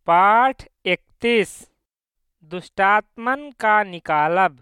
पाठ 31 दुष्टात्मन का निकालब।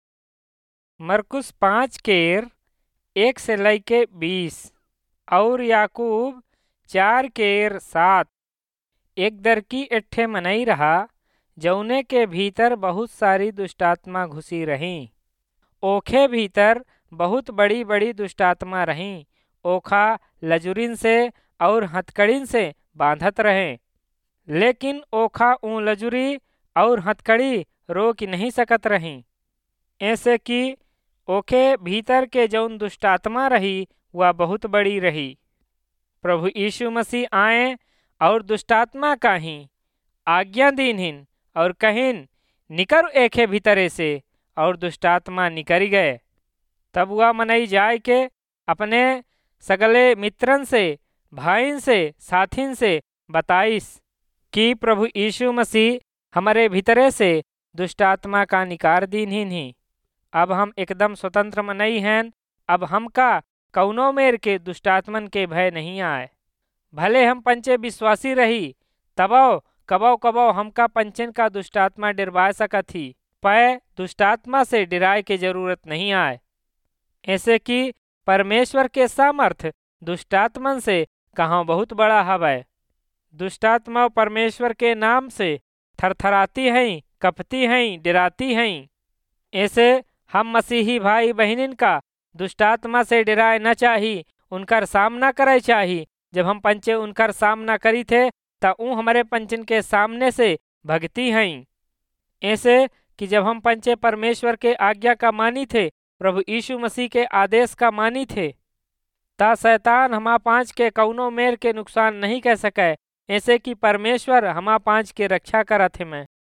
मरकुस 5 केर 1 से लैके 20 और याकूब 4 केर 7। एक दरकी एठे मनई रहा जौने के भीतर बहुत सारी दुष्टात्मा घुसी रहीं। ओखे भीतर बहुत बड़ी बड़ी दुष्टात्मा रहीं। ओखा लजुरिन से और हथकड़िन से बांधत रहें, लेकिन ओखा ऊँ लजुरी और हथकड़ी रोक नहीं सकत रहीं। ऐसे कि ओखे भीतर के जौन दुष्टात्मा रही वह बहुत बड़ी रही। प्रभु यीशु मसीह आए और दुष्टात्मा काहीं आज्ञा दीनहिन और कहिन निकर एखे भीतरे से, और दुष्टात्मा निकरी गए। तब वह मनई जाय के अपने सगले मित्रन से, भाईन से, साथिन से बताइस कि प्रभु यीशु मसीह हमारे भीतरे से दुष्टात्मा का निकार दीनहिन ही। अब हम एकदम स्वतंत्र मनई हैं। अब हमका कौनो मेर के दुष्टात्मन के भय नहीं आए। भले हम पंचे विश्वासी रही तबो कबो कबो हमका पंचन का दुष्टात्मा डरवा सकत ही, पै दुष्टात्मा से डराए के जरूरत नहीं आए। ऐसे कि परमेश्वर के सामर्थ दुष्टात्मन से कहाँ बहुत बड़ा हवै। दुष्टात्मा परमेश्वर के नाम से थरथराती हैं, कपती हैं, डराती हैं। ऐसे हम मसीही भाई बहनिन का दुष्टात्मा से डराए न चाही, उनकर सामना करे चाही। जब हम पंचे उनकर सामना करी थे त ऊ हमारे पंचन के सामने से भगती हैं। ऐसे कि जब हम पंचे परमेश्वर के आज्ञा का मानी थे, प्रभु यीशु मसीह के आदेश का मानी थे, ता शैतान हमा पाँच के कौनो मेर के नुकसान नहीं कह सके। ऐसे कि परमेश्वर हमा पाँच के रक्षा करत है। मैं